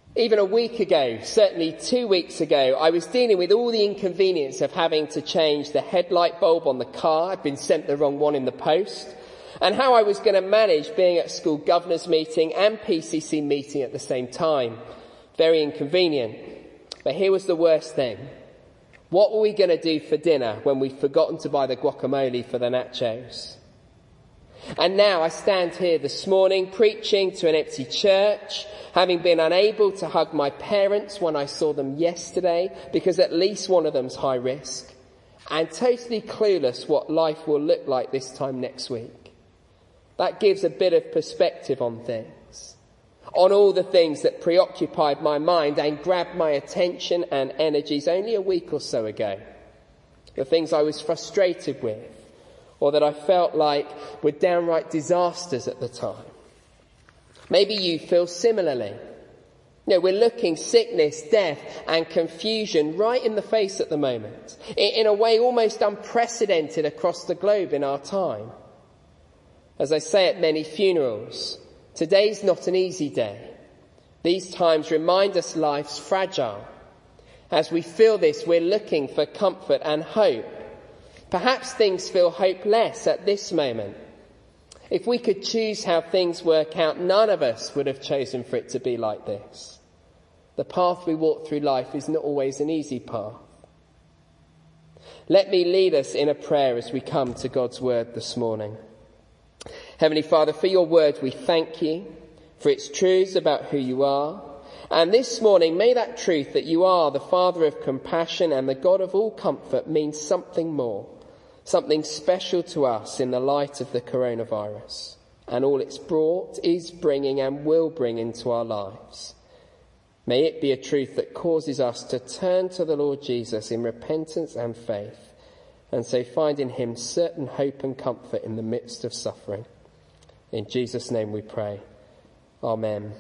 Even a week ago, certainly 2 weeks ago, I was dealing with all the inconvenience of having to change the headlight bulb on the car. I'd been sent the wrong one in the post. And how I was going to manage being at school governors meeting and PCC meeting at the same time. Very inconvenient. But here was the worst thing. What were we going to do for dinner when we'd forgotten to buy the guacamole for the nachos? And now I stand here this morning preaching to an empty church, having been unable to hug my parents when I saw them yesterday because at least one of them's high risk, and totally clueless what life will look like this time next week. That gives a bit of perspective on things, on all the things that preoccupied my mind and grabbed my attention and energies only a week or so ago. The things I was frustrated with, or that I felt like were downright disasters at the time. Maybe you feel similarly. We're looking sickness, death and confusion right in the face at the moment, in a way almost unprecedented across the globe in our time. As I say at many funerals, today's not an easy day. These times remind us life's fragile. As we feel this, we're looking for comfort and hope. Perhaps things feel hopeless at this moment. If we could choose how things work out, none of us would have chosen for it to be like this. The path we walk through life is not always an easy path. Let me lead us in a prayer as we come to God's word this morning. Heavenly Father, for your word we thank you, for its truths about who you are. And this morning, may that truth that you are the Father of compassion and the God of all comfort mean something more. Something special to us in the light of the coronavirus and all it's brought, is bringing and will bring into our lives. May it be a truth that causes us to turn to the Lord Jesus in repentance and faith, and so find in him certain hope and comfort in the midst of suffering. In Jesus' name we pray. Amen.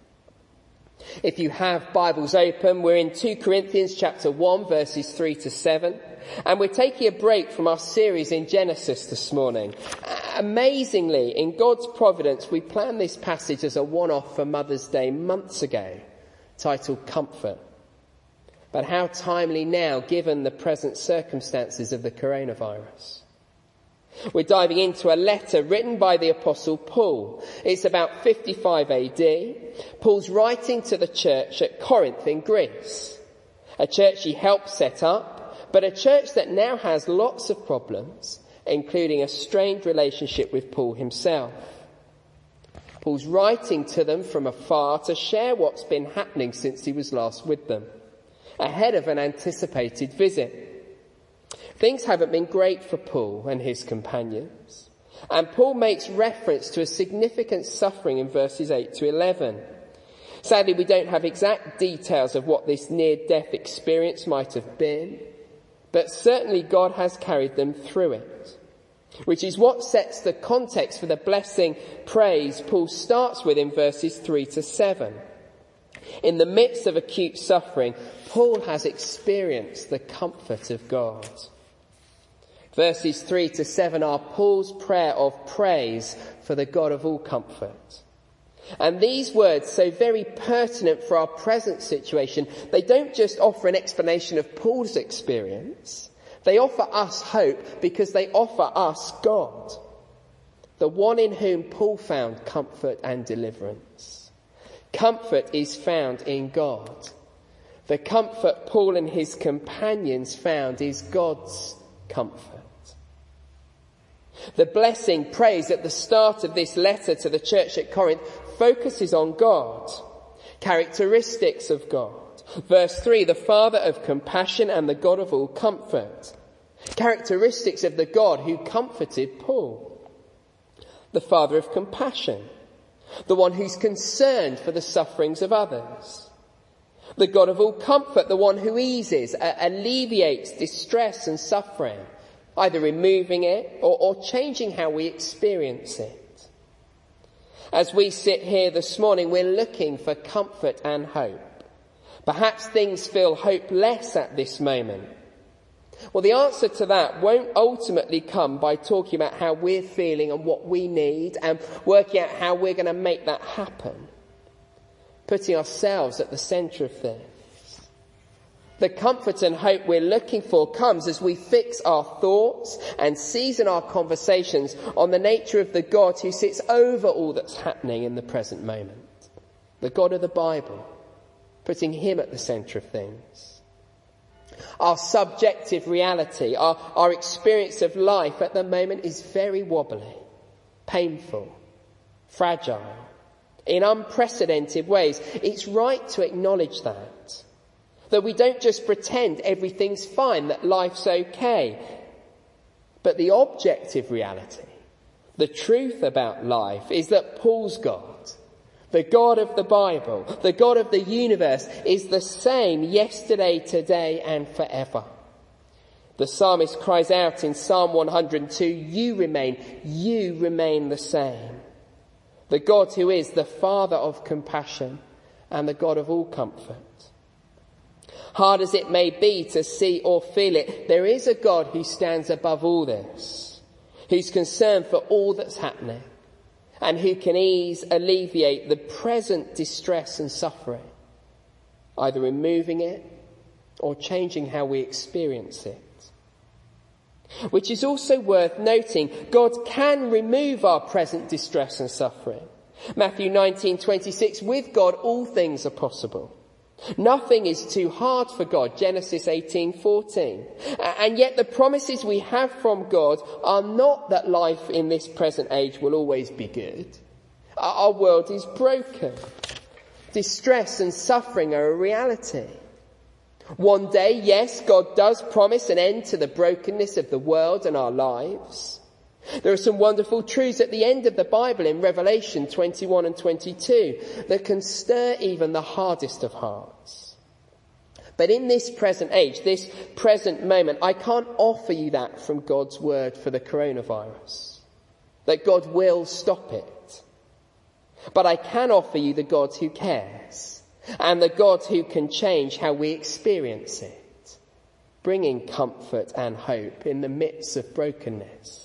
If you have Bibles open, we're in 2 Corinthians chapter 1 verses 3 to 7. And we're taking a break from our series in Genesis this morning. Amazingly, in God's providence, we planned this passage as a one-off for Mother's Day months ago, titled Comfort. But how timely now, given the present circumstances of the coronavirus. We're diving into a letter written by the Apostle Paul. It's about 55 AD. Paul's writing to the church at Corinth in Greece, a church he helped set up, but a church that now has lots of problems, including a strained relationship with Paul himself. Paul's writing to them from afar to share what's been happening since he was last with them, ahead of an anticipated visit. Things haven't been great for Paul and his companions, and Paul makes reference to a significant suffering in verses 8 to 11. Sadly, we don't have exact details of what this near-death experience might have been, but certainly God has carried them through it, which is what sets the context for the blessing praise Paul starts with in verses 3 to 7. In the midst of acute suffering, Paul has experienced the comfort of God. Verses 3 to 7 are Paul's prayer of praise for the God of all comfort. And these words, so very pertinent for our present situation, they don't just offer an explanation of Paul's experience. They offer us hope because they offer us God, the one in whom Paul found comfort and deliverance. Comfort is found in God. The comfort Paul and his companions found is God's comfort. The blessing praise at the start of this letter to the church at Corinth focuses on God, characteristics of God. Verse 3, the Father of compassion and the God of all comfort. Characteristics of the God who comforted Paul. The Father of compassion, the one who's concerned for the sufferings of others. The God of all comfort, the one who eases, alleviates distress and suffering, either removing it or changing how we experience it. As we sit here this morning, we're looking for comfort and hope. Perhaps things feel hopeless at this moment. Well, the answer to that won't ultimately come by talking about how we're feeling and what we need and working out how we're going to make that happen. putting ourselves at the centre of things. The comfort and hope we're looking for comes as we fix our thoughts and season our conversations on the nature of the God who sits over all that's happening in the present moment. The God of the Bible, putting him at the centre of things. Our subjective reality, our experience of life at the moment is very wobbly, painful, fragile, in unprecedented ways. It's right to acknowledge that we don't just pretend everything's fine, that life's okay. But the objective reality, the truth about life, is that Paul's God, the God of the Bible, the God of the universe, is the same yesterday, today, and forever. The psalmist cries out in Psalm 102, you remain the same. The God who is the Father of compassion and the God of all comfort. Hard as it may be to see or feel it, there is a God who stands above all this, who's concerned for all that's happening, and who can alleviate the present distress and suffering, either removing it or changing how we experience it. Which is also worth noting, God can remove our present distress and suffering. Matthew 19:26, with God all things are possible. Nothing is too hard for God, Genesis 18:14. And yet the promises we have from God are not that life in this present age will always be good. Our world is broken. Distress and suffering are a reality. One day, yes, God does promise an end to the brokenness of the world and our lives. There are some wonderful truths at the end of the Bible in Revelation 21 and 22 that can stir even the hardest of hearts. But in this present age, this present moment, I can't offer you that from God's word for the coronavirus, that God will stop it. But I can offer you the God who cares and the God who can change how we experience it, bringing comfort and hope in the midst of brokenness.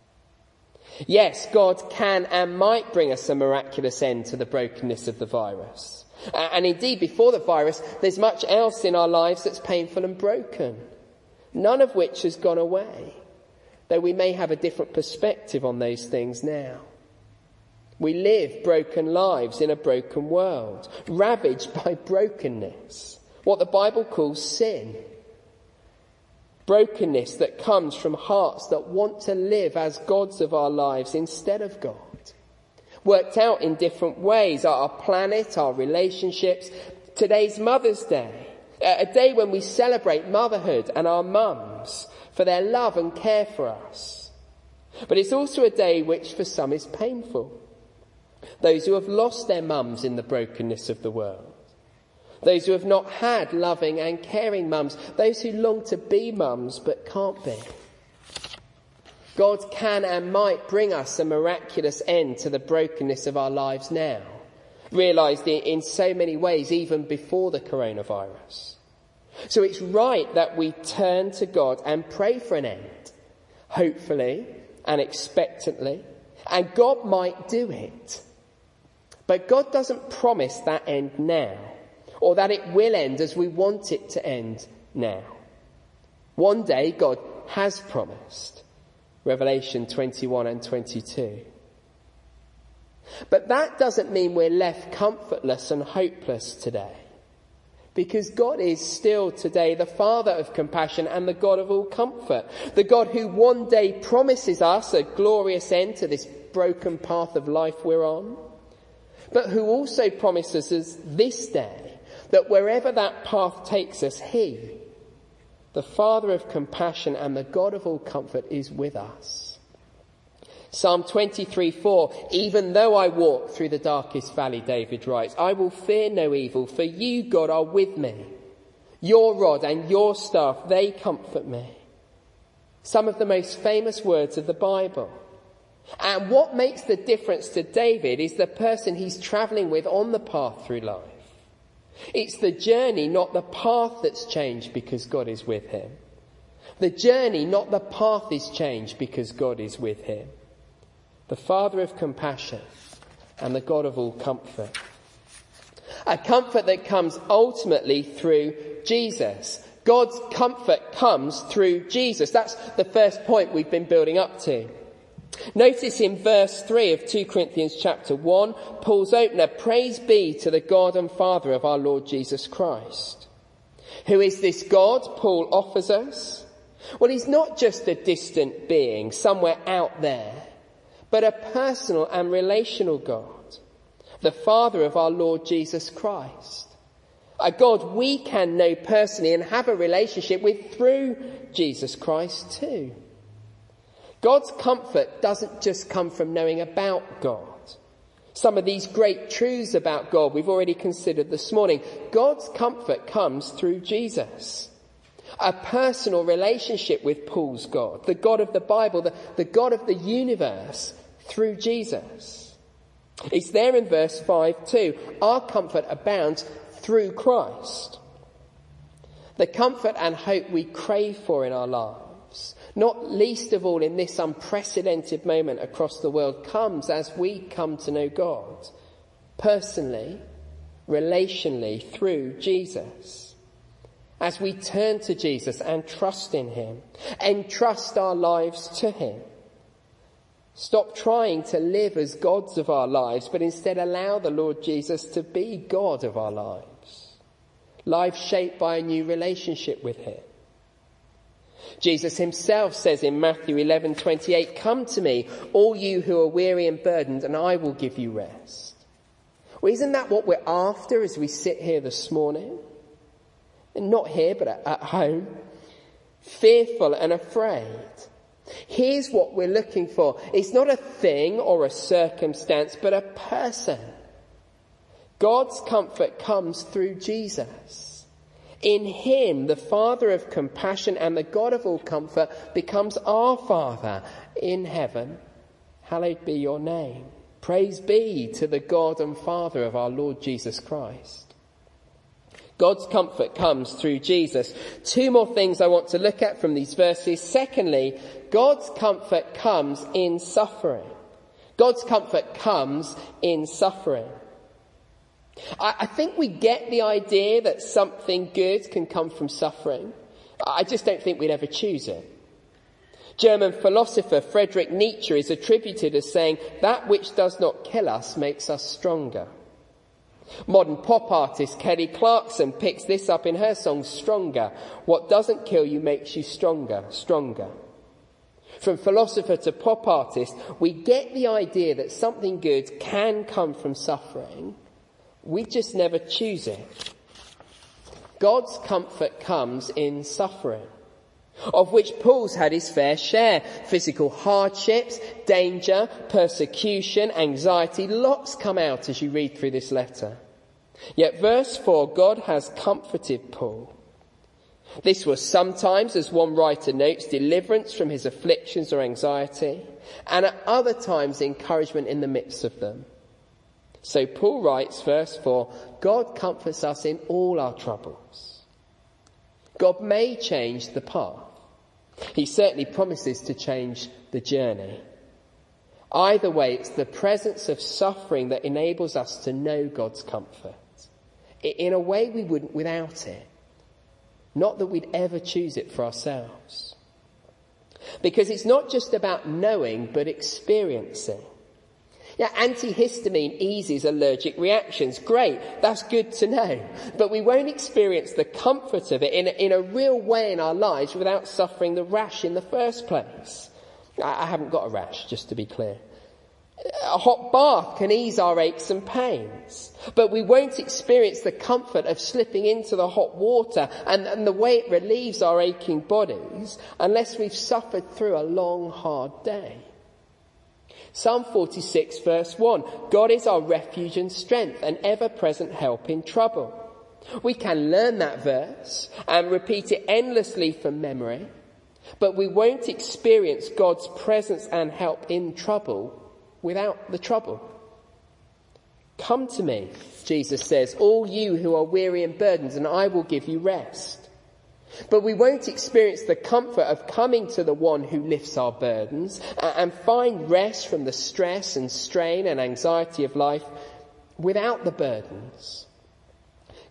Yes, God can and might bring us a miraculous end to the brokenness of the virus. And indeed, before the virus, there's much else in our lives that's painful and broken, none of which has gone away, though we may have a different perspective on those things now. We live broken lives in a broken world, ravaged by brokenness, what the Bible calls sin. Brokenness that comes from hearts that want to live as gods of our lives instead of God. Worked out in different ways, our planet, our relationships. Today's Mother's Day, a day when we celebrate motherhood and our mums for their love and care for us. But it's also a day which for some is painful. Those who have lost their mums in the brokenness of the world. Those who have not had loving and caring mums. Those who long to be mums but can't be. God can and might bring us a miraculous end to the brokenness of our lives now, realised in so many ways even before the coronavirus. So it's right that we turn to God and pray for an end, hopefully and expectantly, and God might do it. But God doesn't promise that end now, or that it will end as we want it to end now. One day God has promised. Revelation 21 and 22. But that doesn't mean we're left comfortless and hopeless today. Because God is still today the Father of compassion and the God of all comfort. The God who one day promises us a glorious end to this broken path of life we're on. But who also promises us this day that wherever that path takes us, He, the Father of compassion and the God of all comfort, is with us. Psalm 23:4, even though I walk through the darkest valley, David writes, I will fear no evil, for you, God, are with me. Your rod and your staff, they comfort me. Some of the most famous words of the Bible. And what makes the difference to David is the person he's travelling with on the path through life. It's the journey, not the path, that's changed because God is with him. The journey, not the path, is changed because God is with him. The Father of compassion and the God of all comfort. A comfort that comes ultimately through Jesus. God's comfort comes through Jesus. That's the first point we've been building up to. Notice in verse 3 of 2 Corinthians chapter 1, Paul's opener, praise be to the God and Father of our Lord Jesus Christ. Who is this God Paul offers us? Well, he's not just a distant being somewhere out there, but a personal and relational God, the Father of our Lord Jesus Christ. A God we can know personally and have a relationship with through Jesus Christ too. God's comfort doesn't just come from knowing about God. Some of these great truths about God we've already considered this morning. God's comfort comes through Jesus. A personal relationship with Paul's God, the God of the Bible, the God of the universe, through Jesus. It's there in verse 5 too. Our comfort abounds through Christ. The comfort and hope we crave for in our lives, not least of all in this unprecedented moment across the world, comes as we come to know God personally, relationally, through Jesus. As we turn to Jesus and trust in him, entrust our lives to him. Stop trying to live as gods of our lives, but instead allow the Lord Jesus to be God of our lives. Lives shaped by a new relationship with him. Jesus himself says in Matthew 11:28, come to me, all you who are weary and burdened, and I will give you rest. Well, isn't that what we're after as we sit here this morning? And not here, but at home. Fearful and afraid. Here's what we're looking for. It's not a thing or a circumstance, but a person. God's comfort comes through Jesus. In him, the Father of compassion and the God of all comfort becomes our Father in heaven. Hallowed be your name. Praise be to the God and Father of our Lord Jesus Christ. God's comfort comes through Jesus. Two more things I want to look at from these verses. Secondly, God's comfort comes in suffering. God's comfort comes in suffering. I think we get the idea that something good can come from suffering. I just don't think we'd ever choose it. German philosopher Friedrich Nietzsche is attributed as saying, that which does not kill us makes us stronger. Modern pop artist Kelly Clarkson picks this up in her song Stronger. What doesn't kill you makes you stronger, stronger. From philosopher to pop artist, we get the idea that something good can come from suffering. We just never choose it. God's comfort comes in suffering, of which Paul's had his fair share. Physical hardships, danger, persecution, anxiety, lots come out as you read through this letter. Yet verse 4, God has comforted Paul. This was sometimes, as one writer notes, deliverance from his afflictions or anxiety, and at other times encouragement in the midst of them. So Paul writes, verse 4, God comforts us in all our troubles. God may change the path. He certainly promises to change the journey. Either way, it's the presence of suffering that enables us to know God's comfort. In a way we wouldn't without it. Not that we'd ever choose it for ourselves. Because it's not just about knowing, but experiencing. Yeah, antihistamine eases allergic reactions. Great, that's good to know. But we won't experience the comfort of it in a real way in our lives without suffering the rash in the first place. I haven't got a rash, just to be clear. A hot bath can ease our aches and pains. But we won't experience the comfort of slipping into the hot water and the way it relieves our aching bodies unless we've suffered through a long, hard day. Psalm 46 verse 1, God is our refuge and strength, an ever-present help in trouble. We can learn that verse and repeat it endlessly from memory, but we won't experience God's presence and help in trouble without the trouble. Come to me, Jesus says, all you who are weary and burdened, and I will give you rest. But we won't experience the comfort of coming to the one who lifts our burdens and find rest from the stress and strain and anxiety of life without the burdens.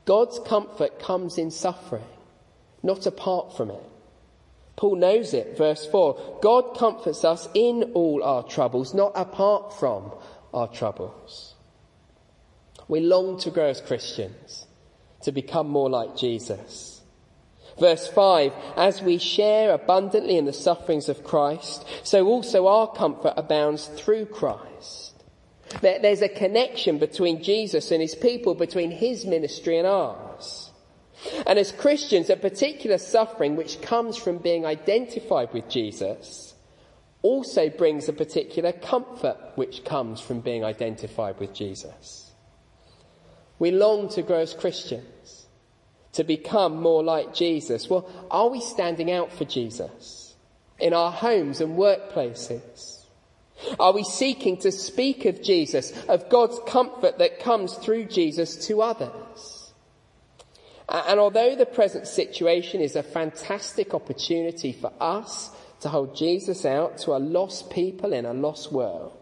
God's comfort comes in suffering, not apart from it. Paul knows it, verse 4. God comforts us in all our troubles, not apart from our troubles. We long to grow as Christians, to become more like Jesus. Verse 5, as we share abundantly in the sufferings of Christ, so also our comfort abounds through Christ. There's a connection between Jesus and his people, between his ministry and ours. And as Christians, a particular suffering which comes from being identified with Jesus also brings a particular comfort which comes from being identified with Jesus. We long to grow as Christians, to become more like Jesus. Well, are we standing out for Jesus in our homes and workplaces? Are we seeking to speak of Jesus, of God's comfort that comes through Jesus to others? And although the present situation is a fantastic opportunity for us to hold Jesus out to a lost people in a lost world,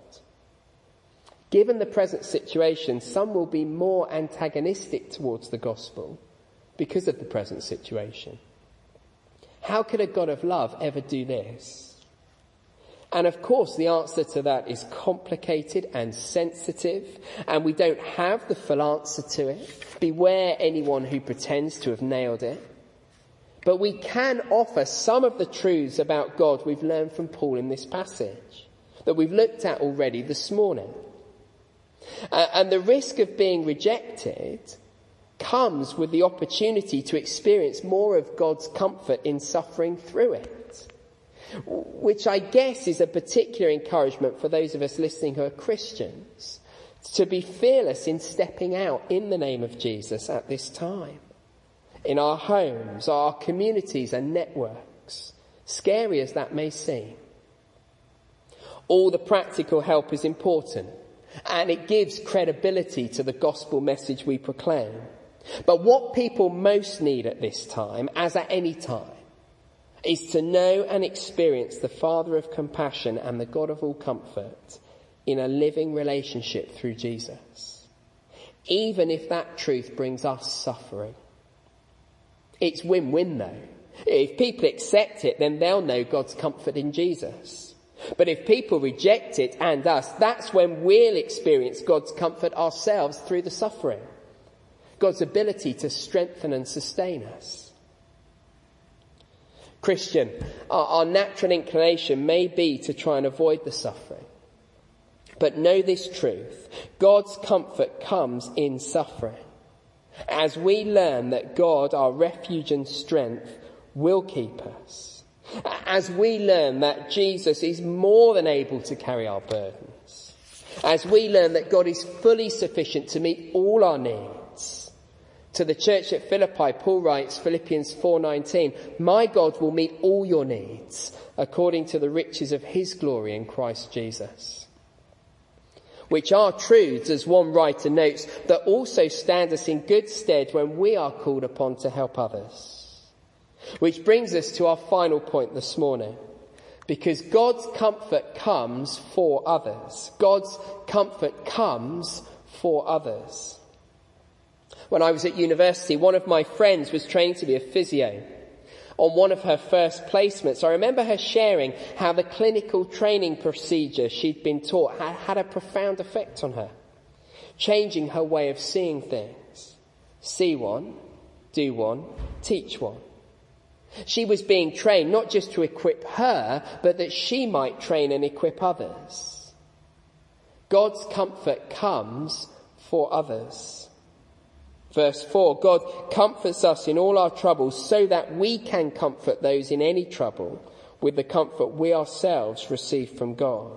given the present situation, some will be more antagonistic towards the gospel because of the present situation. How could a God of love ever do this? And of course, the answer to that is complicated and sensitive, and we don't have the full answer to it. Beware anyone who pretends to have nailed it. But we can offer some of the truths about God we've learned from Paul in this passage that we've looked at already this morning. And the risk of being rejected comes with the opportunity to experience more of God's comfort in suffering through it, which I guess is a particular encouragement for those of us listening who are Christians, to be fearless in stepping out in the name of Jesus at this time, in our homes, our communities and networks, scary as that may seem. All the practical help is important, and it gives credibility to the gospel message we proclaim. But what people most need at this time, as at any time, is to know and experience the Father of compassion and the God of all comfort in a living relationship through Jesus, even if that truth brings us suffering. It's win-win though. If people accept it, then they'll know God's comfort in Jesus. But if people reject it and us, that's when we'll experience God's comfort ourselves through the suffering, God's ability to strengthen and sustain us. Christian, our natural inclination may be to try and avoid the suffering. But know this truth: God's comfort comes in suffering. As we learn that God, our refuge and strength, will keep us. As we learn that Jesus is more than able to carry our burdens. As we learn that God is fully sufficient to meet all our needs. To the church at Philippi, Paul writes, Philippians 4:19, "My God will meet all your needs according to the riches of his glory in Christ Jesus." Which are truths, as one writer notes, that also stand us in good stead when we are called upon to help others. Which brings us to our final point this morning. Because God's comfort comes for others. God's comfort comes for others. When I was at university, one of my friends was training to be a physio. On one of her first placements, I remember her sharing how the clinical training procedure she'd been taught had a profound effect on her, changing her way of seeing things. See one, do one, teach one. She was being trained not just to equip her, but that she might train and equip others. God's comfort comes for others. Verse 4, God comforts us in all our troubles so that we can comfort those in any trouble with the comfort we ourselves receive from God.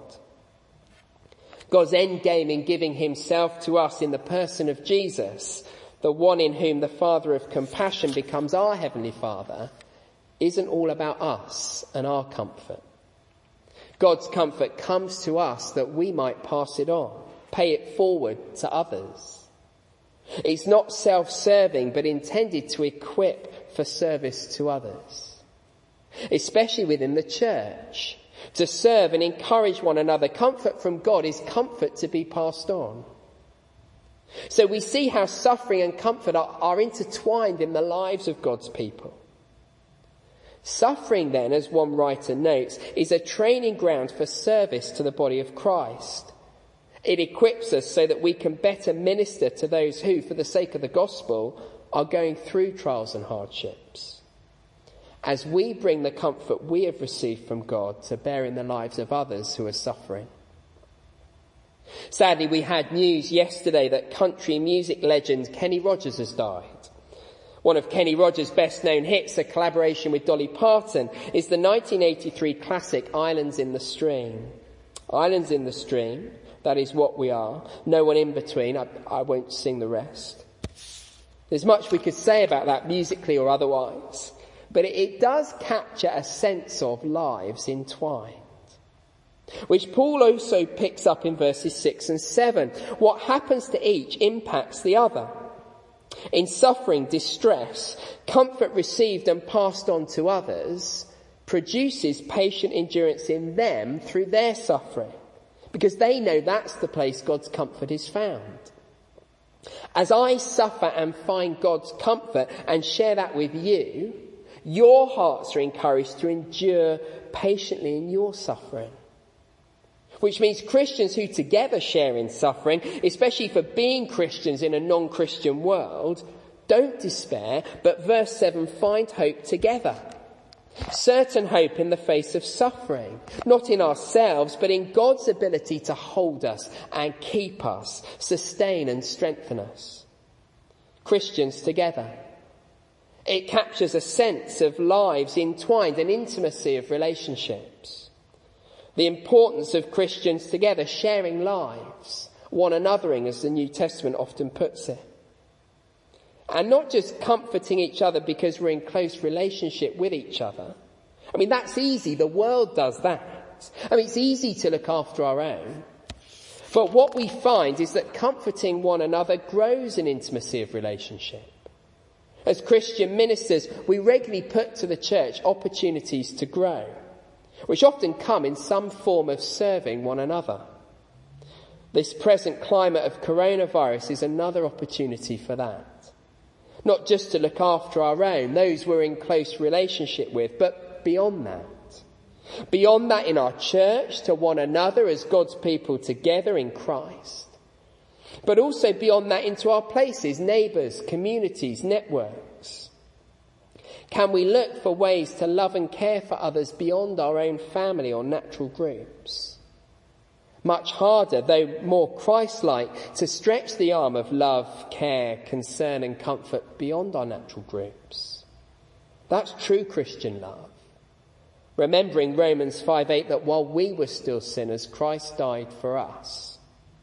God's end game in giving himself to us in the person of Jesus, the one in whom the Father of compassion becomes our Heavenly Father, isn't all about us and our comfort. God's comfort comes to us that we might pass it on, pay it forward to others. It's not self-serving, but intended to equip for service to others, especially within the church, to serve and encourage one another. Comfort from God is comfort to be passed on. So we see how suffering and comfort are intertwined in the lives of God's people. Suffering then, as one writer notes, is a training ground for service to the body of Christ. It equips us so that we can better minister to those who, for the sake of the gospel, are going through trials and hardships. As we bring the comfort we have received from God to bear in the lives of others who are suffering. Sadly, we had news yesterday that country music legend Kenny Rogers has died. One of Kenny Rogers' best-known hits, a collaboration with Dolly Parton, is the 1983 classic Islands in the Stream. Islands in the Stream, that is what we are. No one in between. I won't sing the rest. There's much we could say about that musically or otherwise, but it does capture a sense of lives entwined, which Paul also picks up in verses 6 and 7. What happens to each impacts the other. In suffering, distress, comfort received and passed on to others produces patient endurance in them through their suffering, because they know that's the place God's comfort is found. As I suffer and find God's comfort and share that with you, your hearts are encouraged to endure patiently in your suffering. Which means Christians who together share in suffering, especially for being Christians in a non-Christian world, don't despair, but verse 7, find hope together. Certain hope in the face of suffering, not in ourselves, but in God's ability to hold us and keep us, sustain and strengthen us. Christians together. It captures a sense of lives entwined, an intimacy of relationships. The importance of Christians together, sharing lives, one anothering, as the New Testament often puts it. And not just comforting each other because we're in close relationship with each other. I mean, that's easy. The world does that. I mean, it's easy to look after our own. But what we find is that comforting one another grows in intimacy of relationship. As Christian ministers, we regularly put to the church opportunities to grow, which often come in some form of serving one another. This present climate of coronavirus is another opportunity for that. Not just to look after our own, those we're in close relationship with, but beyond that. Beyond that in our church, to one another as God's people together in Christ. But also beyond that into our places, neighbours, communities, networks. Can we look for ways to love and care for others beyond our own family or natural groups? Much harder, though more Christ-like, to stretch the arm of love, care, concern and comfort beyond our natural groups. That's true Christian love. Remembering Romans 5:8, that while we were still sinners, Christ died for us.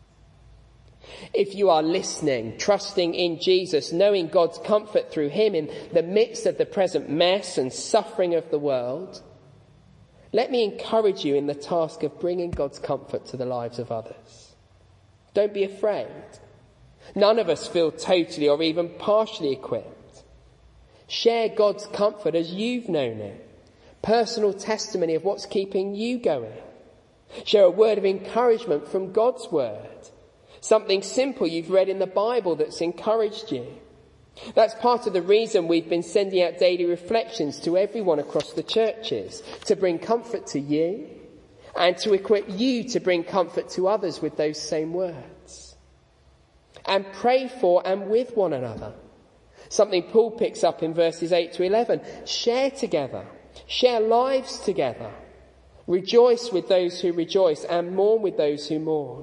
If you are listening, trusting in Jesus, knowing God's comfort through him in the midst of the present mess and suffering of the world, let me encourage you in the task of bringing God's comfort to the lives of others. Don't be afraid. None of us feel totally or even partially equipped. Share God's comfort as you've known it. Personal testimony of what's keeping you going. Share a word of encouragement from God's word. Something simple you've read in the Bible that's encouraged you. That's part of the reason we've been sending out daily reflections to everyone across the churches, to bring comfort to you and to equip you to bring comfort to others with those same words. And pray for and with one another. Something Paul picks up in verses 8 to 11. Share together. Share lives together. Rejoice with those who rejoice and mourn with those who mourn.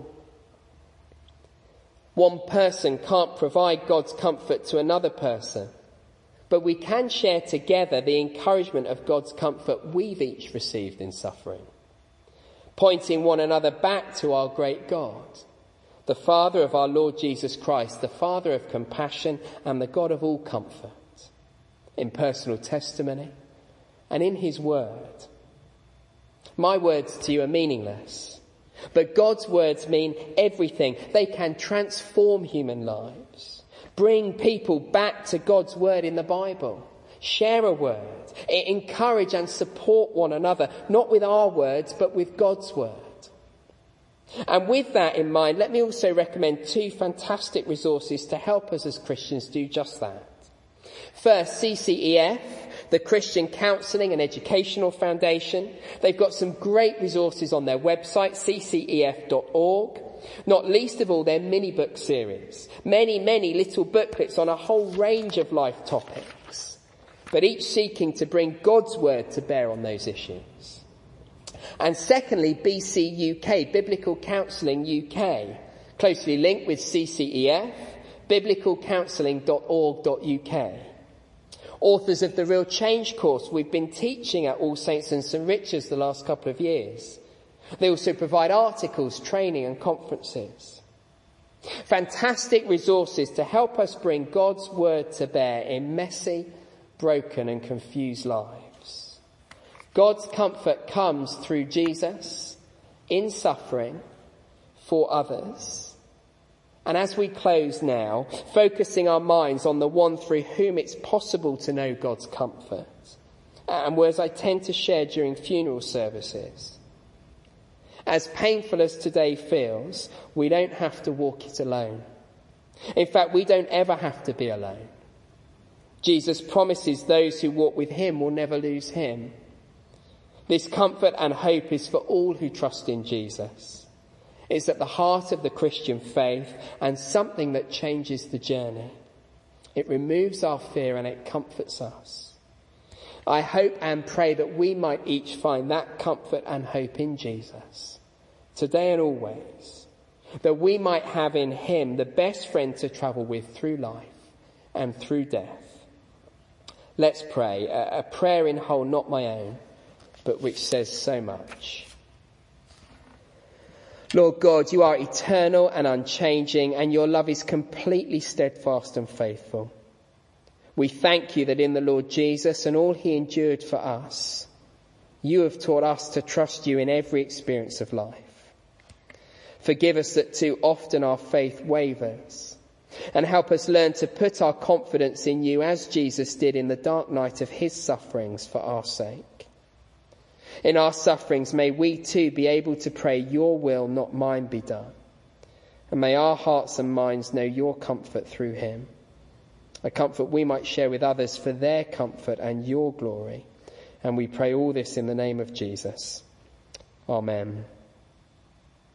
One person can't provide God's comfort to another person, but we can share together the encouragement of God's comfort we've each received in suffering, pointing one another back to our great God, the Father of our Lord Jesus Christ, the Father of compassion and the God of all comfort, in personal testimony and in his word. My words to you are meaningless. But God's words mean everything. They can transform human lives. Bring people back to God's word in the Bible. Share a word. Encourage and support one another, not with our words, but with God's word. And with that in mind, let me also recommend 2 fantastic resources to help us as Christians do just that. First, CCEF, the Christian Counselling and Educational Foundation. They've got some great resources on their website, ccef.org. Not least of all, their mini-book series. Many, many little booklets on a whole range of life topics, but each seeking to bring God's word to bear on those issues. And secondly, BC UK, Biblical Counselling UK, closely linked with CCEF, biblicalcounselling.org.uk. Authors of the Real Change course we've been teaching at All Saints and St Richard's the last couple of years. They also provide articles, training and conferences. Fantastic resources to help us bring God's word to bear in messy, broken and confused lives. God's comfort comes through Jesus, in suffering, for others. And as we close now, focusing our minds on the one through whom it's possible to know God's comfort, and words I tend to share during funeral services. As painful as today feels, we don't have to walk it alone. In fact, we don't ever have to be alone. Jesus promises those who walk with him will never lose him. This comfort and hope is for all who trust in Jesus. It's at the heart of the Christian faith and something that changes the journey. It removes our fear and it comforts us. I hope and pray that we might each find that comfort and hope in Jesus, today and always, that we might have in him the best friend to travel with through life and through death. Let's pray, a prayer in whole, not my own, but which says so much. Lord God, you are eternal and unchanging, and your love is completely steadfast and faithful. We thank you that in the Lord Jesus and all he endured for us, you have taught us to trust you in every experience of life. Forgive us that too often our faith wavers, and help us learn to put our confidence in you as Jesus did in the dark night of his sufferings for our sake. In our sufferings, may we too be able to pray, your will, not mine, be done. And may our hearts and minds know your comfort through him, a comfort we might share with others for their comfort and your glory. And we pray all this in the name of Jesus. Amen.